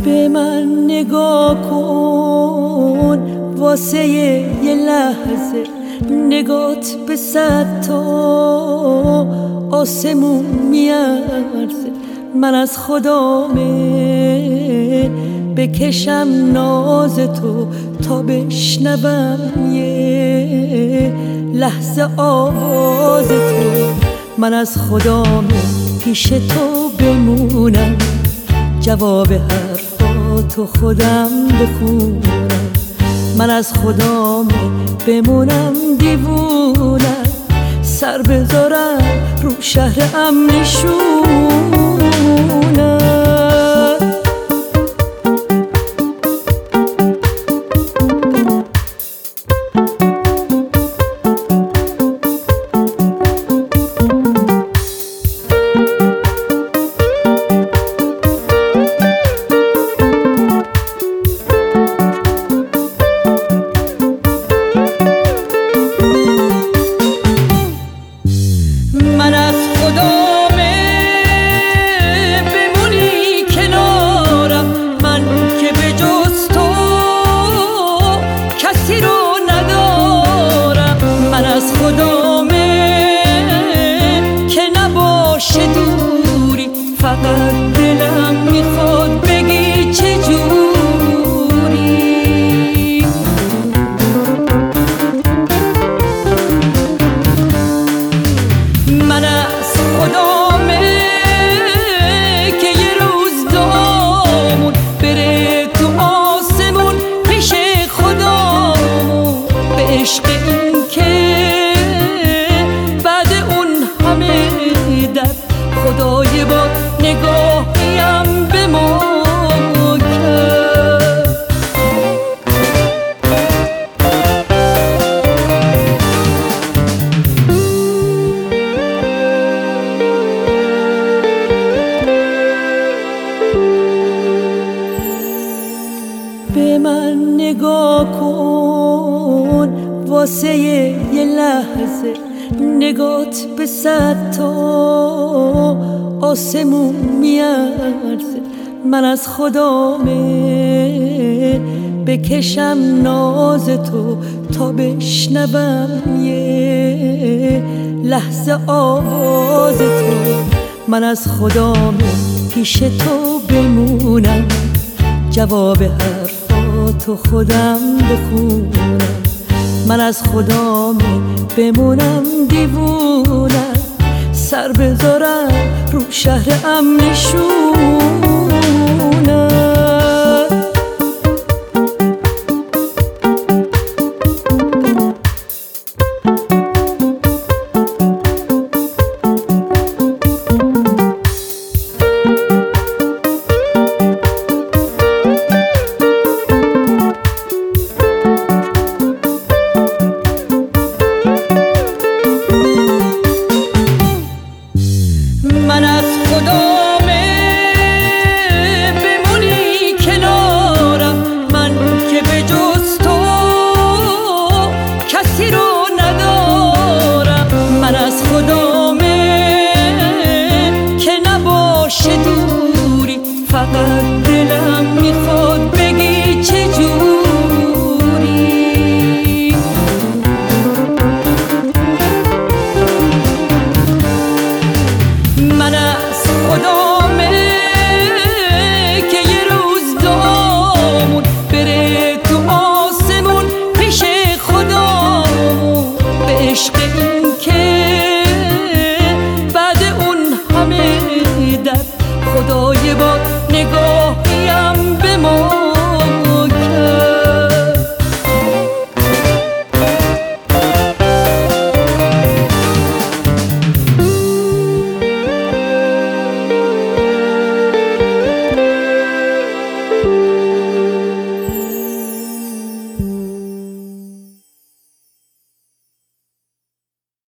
به من نگاه کن واسه یه لحظه، نگات به 100 تا آسمون میارزه. من از خدامه بکشم ناز تو تا بشنوم یه لحظه آواز تو. من از خدامه پیش تو بمونم، جواب حرفاتو خودم بخونم. من از خدامه بمونم دیوونم، سر بذارم رو شهر امنشونم. من از خدامه بمونی کنارم، من که به جز تو کسی رو ندارم. من از خدامه که نباشه دوری، فقط دلم میخواد بگی چجوری. من از خدامه که یه روز دامون بره تو آسمون پیش خدامون، به عشق این که بعد اون همه درد خدای با نگاهیم به ما کرد. به من نگاه کن واسه یه لحظه، نگات به 100 تا آسمون میارزه. من از خدامه بکشم ناز تو تا بشنوم یه لحظه آواز تو. من از خدامه پیش تو بمونم، جواب حرفاتو خودم بخونم. من از خدامه بمونم دیوونم، سر بذارم رو شهر امنشونم.